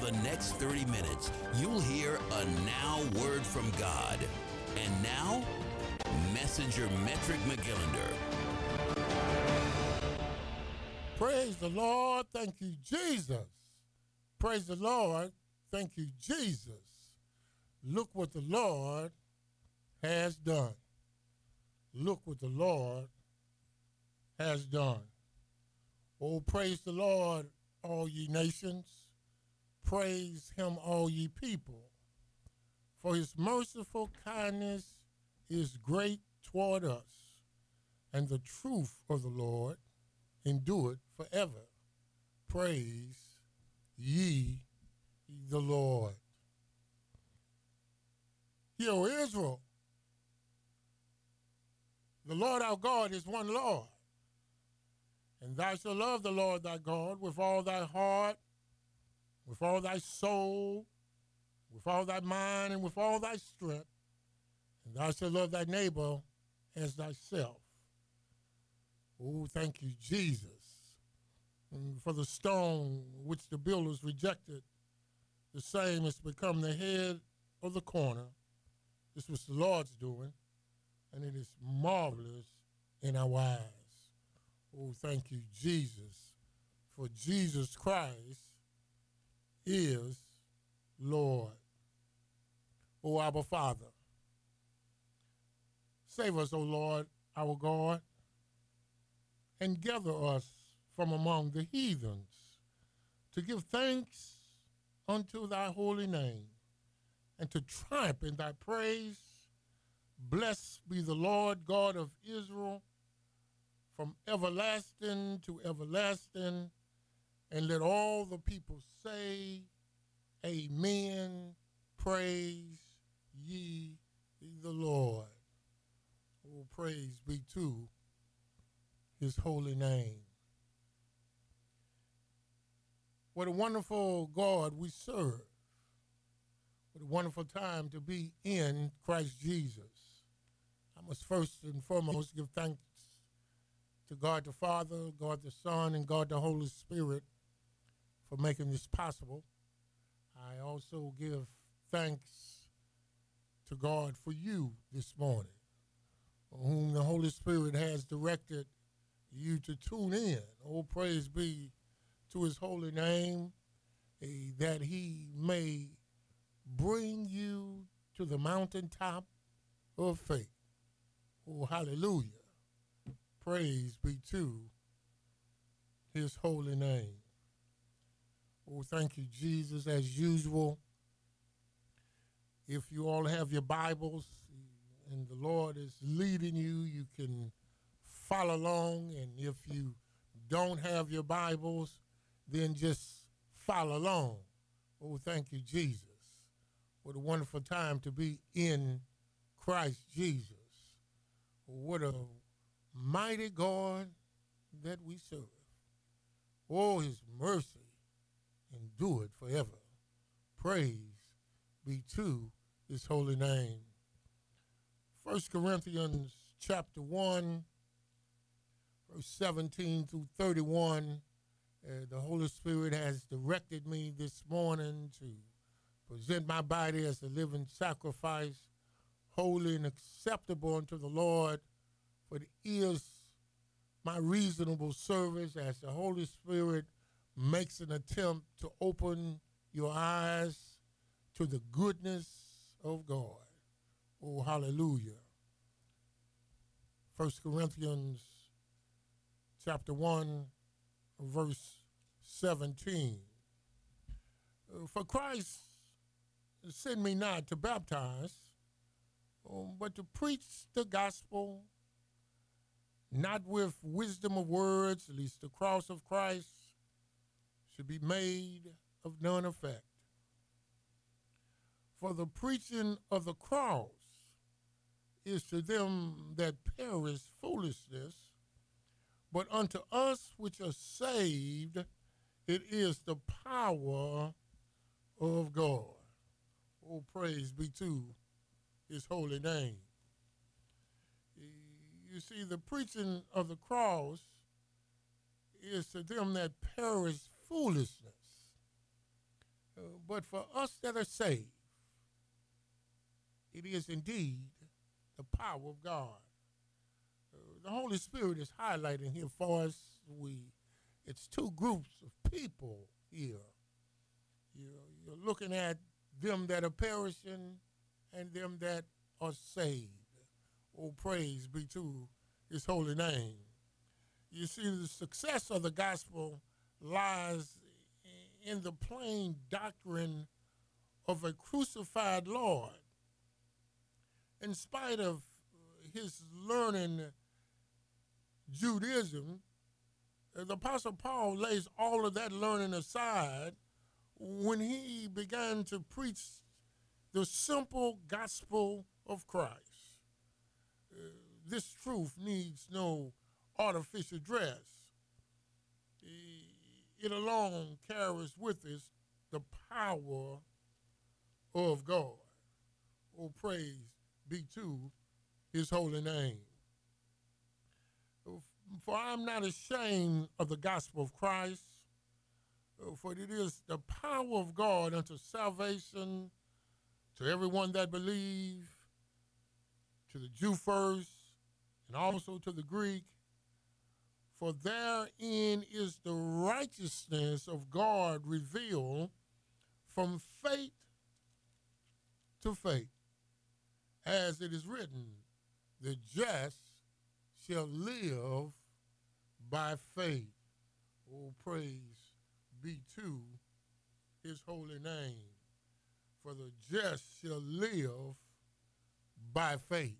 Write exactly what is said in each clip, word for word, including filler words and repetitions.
the next thirty minutes, you'll hear a Now Word from God. And now, Messenger Metric McGillender. Praise the Lord. Thank you, Jesus. Praise the Lord. Thank you, Jesus. Look what the Lord has done. Look what the Lord has done. Oh, praise the Lord, all ye nations. Praise him, all ye people. For his merciful kindness is great toward us, and the truth of the Lord endureth forever. Praise ye the Lord. Hear, O Israel, the Lord our God is one Lord. And thou shalt love the Lord thy God with all thy heart, with all thy soul, with all thy mind, and with all thy strength. And thou shalt love thy neighbor as thyself. Oh, thank you, Jesus. And for the stone which the builders rejected, the same has become the head of the corner. This was the Lord's doing, and it is marvelous in our eyes. Oh, thank you, Jesus, for Jesus Christ is Lord. O Abba Father, save us, O Lord, our God, and gather us from among the heathens to give thanks unto thy holy name and to triumph in thy praise. Blessed be the Lord God of Israel from everlasting to everlasting, and let all the people say, Amen. Praise ye the Lord. Oh, praise be to his holy name. What a wonderful God we serve. What a wonderful time to be in Christ Jesus. I must first and foremost give thanks to God the Father, God the Son, and God the Holy Spirit for making this possible. I also give thanks to God for you this morning, whom the Holy Spirit has directed you to tune in. Oh, praise be to his holy name, eh, that he may bring you to the mountaintop of faith. Oh, hallelujah. Praise be to his holy name. Oh, thank you, Jesus. As usual, if you all have your Bibles and the Lord is leading you, you can follow along. And if you don't have your Bibles, then just follow along. Oh, thank you, Jesus. What a wonderful time to be in Christ Jesus. What a mighty God that we serve. Oh, his mercy endureth forever. Praise be to his holy name. First Corinthians chapter one, verse seventeen through thirty-one. Uh, the Holy Spirit has directed me this morning to present my body as a living sacrifice, holy and acceptable unto the Lord, for it is my reasonable service as the Holy Spirit makes an attempt to open your eyes to the goodness of God. Oh, hallelujah. First Corinthians chapter one, verse seventeen. For Christ sent me not to baptize, um, but to preach the gospel, not with wisdom of words, lest the cross of Christ should be made of none effect. For the preaching of the cross is to them that perish foolishness, but unto us which are saved, it is the power of God. Oh, praise be to his holy name. You see, the preaching of the cross is to them that perish foolishness. Uh, but for us that are saved, it is indeed the power of God. Uh, the Holy Spirit is highlighting here for us. We, it's two groups of people here. You're, you're looking at them that are perishing and them that are saved. Oh, praise be to his holy name. You see, the success of the gospel lies in the plain doctrine of a crucified Lord. In spite of his learning Judaism, the Apostle Paul lays all of that learning aside when he began to preach the simple gospel of Christ. Uh, this truth needs no artificial dress. It alone carries with us the power of God. Oh, praise be to his holy name. For I am not ashamed of the gospel of Christ, for it is the power of God unto salvation to everyone that believe, to the Jew first, and also to the Greek. For therein is the righteousness of God revealed from faith to faith. As it is written, the just shall live by faith. Oh, praise be to his holy name. For the just shall live by faith.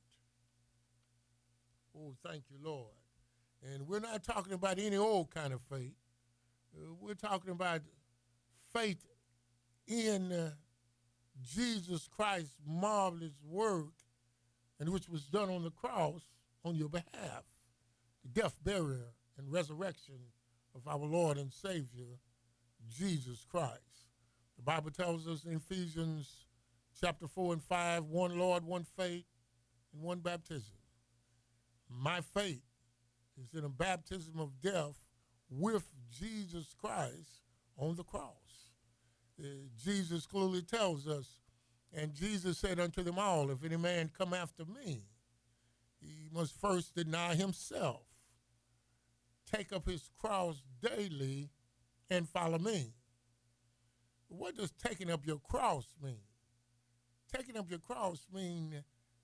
Oh, thank you, Lord. And we're not talking about any old kind of faith. Uh, we're talking about faith in uh, Jesus Christ's marvelous work, and which was done on the cross on your behalf. The death, burial, and resurrection of our Lord and Savior, Jesus Christ. The Bible tells us in Ephesians chapter four and five, one Lord, one faith, and one baptism. My faith is in a baptism of death with Jesus Christ on the cross. Uh, Jesus clearly tells us, and Jesus said unto them all, if any man come after me, he must first deny himself, take up his cross daily, and follow me. What does taking up your cross mean? Taking up your cross means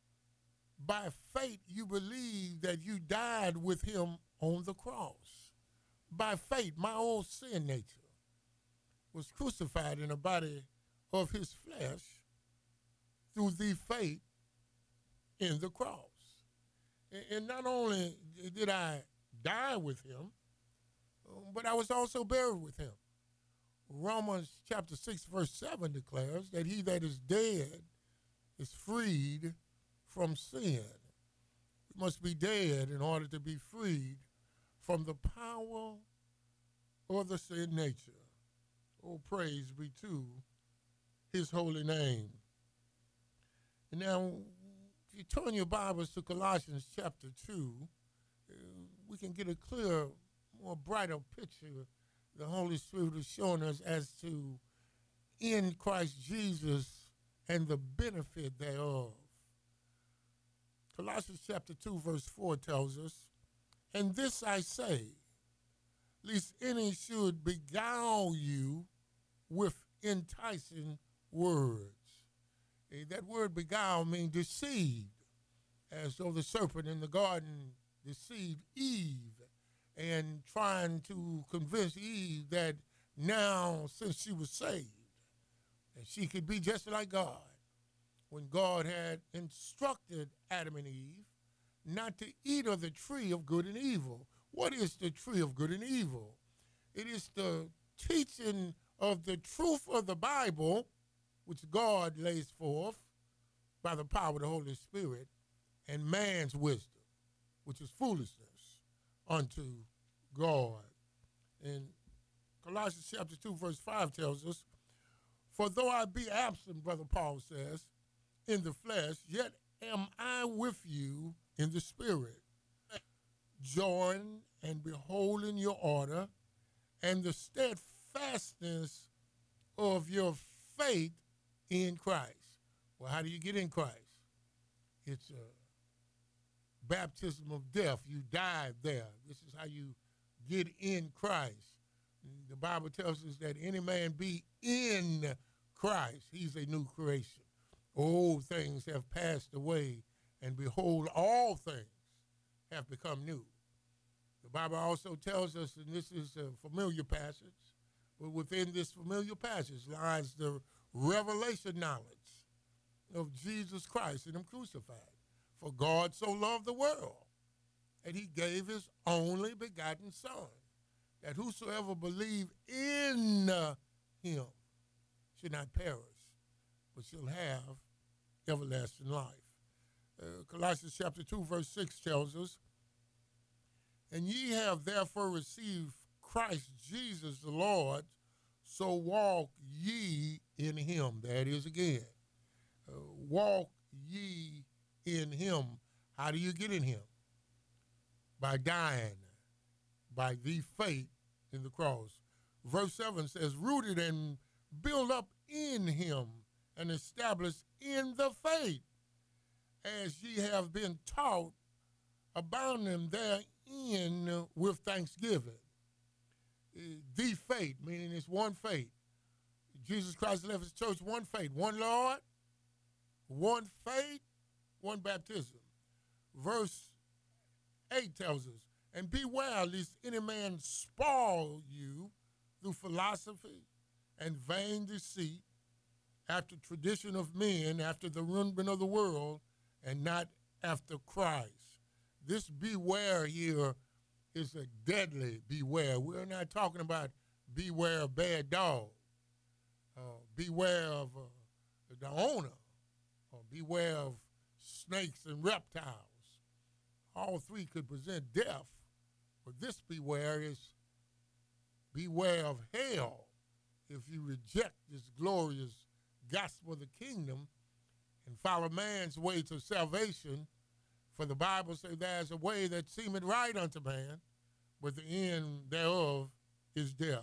by faith you believe that you died with him on the cross. By faith, my old sin nature was crucified in the body of his flesh through the faith in the cross. And not only did I die with him, but I was also buried with him. Romans chapter six, verse seven declares that he that is dead is freed from sin. We must be dead in order to be freed from the power of the sin nature. Oh, praise be to his holy name. And now, if you turn your Bibles to Colossians chapter two, uh, we can get a clearer, more brighter picture the Holy Spirit is showing us as to in Christ Jesus and the benefit thereof. Colossians chapter two, verse four tells us, and this I say, lest any should beguile you with enticing words. Eh, that word beguile means deceived, as though the serpent in the garden deceived Eve and trying to convince Eve that now, since she was saved, that she could be just like God, when God had instructed Adam and Eve not to eat of the tree of good and evil. What is the tree of good and evil? It is the teaching of the truth of the Bible, which God lays forth by the power of the Holy Spirit, and man's wisdom, which is foolishness unto God. And Colossians chapter two, verse five tells us, for though I be absent, Brother Paul says, in the flesh, yet am I with you in the spirit, joined and beholding your order and the steadfastness of your faith in Christ. Well, how do you get in Christ? It's a baptism of death. You died there. This is how you get in Christ. The Bible tells us that any man be in Christ, he's a new creation. Old things have passed away, and behold, all things have become new. The Bible also tells us, and this is a familiar passage, but within this familiar passage lies the revelation knowledge of Jesus Christ and him crucified. For God so loved the world that he gave his only begotten Son, that whosoever believe in him should not perish, but shall have everlasting life. Uh, Colossians chapter two, verse six tells us, and ye have therefore received Christ Jesus the Lord, so walk ye in him. That is again. Uh, walk ye in him. How do you get in him? By dying, by the faith in the cross. Verse seven says, rooted and built up in him and established in the faith, as ye have been taught, abounding therein with thanksgiving. The faith, meaning it's one faith. Jesus Christ left his church one faith, one Lord, one faith, one baptism. Verse eight tells us, and beware lest any man spoil you through philosophy and vain deceit, after tradition of men, after the rudiment of the world, and not after Christ. This beware here is a deadly beware. We're not talking about beware of bad dogs, uh, beware of uh, the owner, or beware of snakes and reptiles. All three could present death, but this beware is beware of hell if you reject this glorious gospel of the kingdom and follow man's way to salvation. For the Bible says there's a way that seemeth right unto man, but the end thereof is death.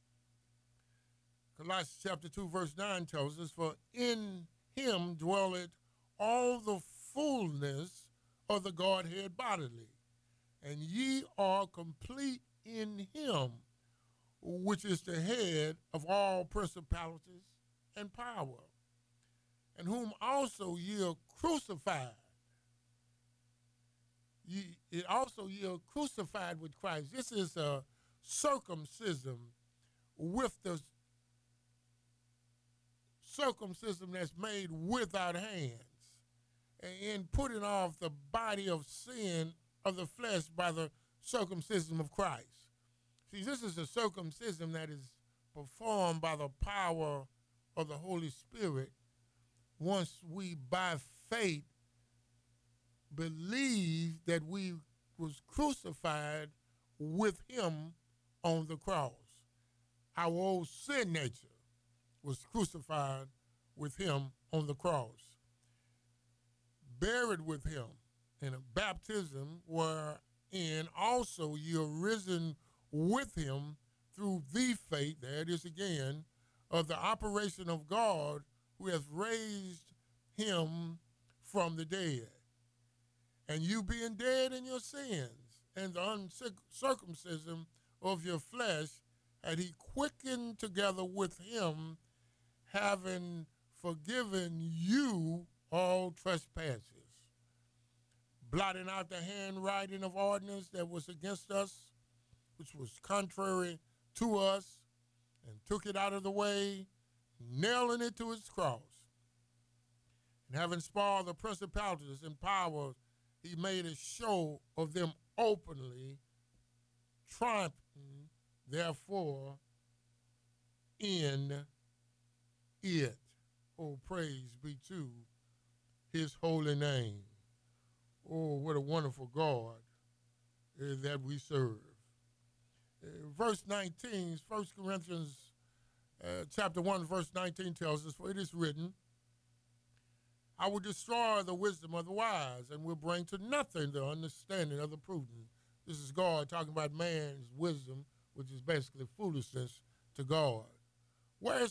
Colossians chapter two, verse nine tells us, for in him dwelleth all the fullness of the Godhead bodily, and ye are complete in him, which is the head of all principalities and power, and whom also ye are crucified. Ye, it also ye are crucified with Christ. This is a circumcision with the circumcision that's made without hands, and putting off the body of sin of the flesh by the circumcision of Christ. See, this is a circumcision that is performed by the power of the Holy Spirit once we, by faith, believe that we was crucified with him on the cross. Our old sin nature was crucified with him on the cross. Buried with him in a baptism wherein also you are risen with him through the faith, there it is again, of the operation of God who has raised him from the dead. And you being dead in your sins and the uncircumcision of your flesh, had he quickened together with him, having forgiven you all trespasses, blotting out the handwriting of ordinance that was against us, which was contrary to us, and took it out of the way, nailing it to his cross. And having spoiled the principalities and powers, he made a show of them openly, triumphing therefore in it. Oh, praise be to his holy name. Oh, what a wonderful God uh, that we serve. Uh, verse nineteen, First Corinthians uh, chapter one, verse nineteen tells us, for it is written, I will destroy the wisdom of the wise and will bring to nothing the understanding of the prudent. This is God talking about man's wisdom, which is basically foolishness to God. Where is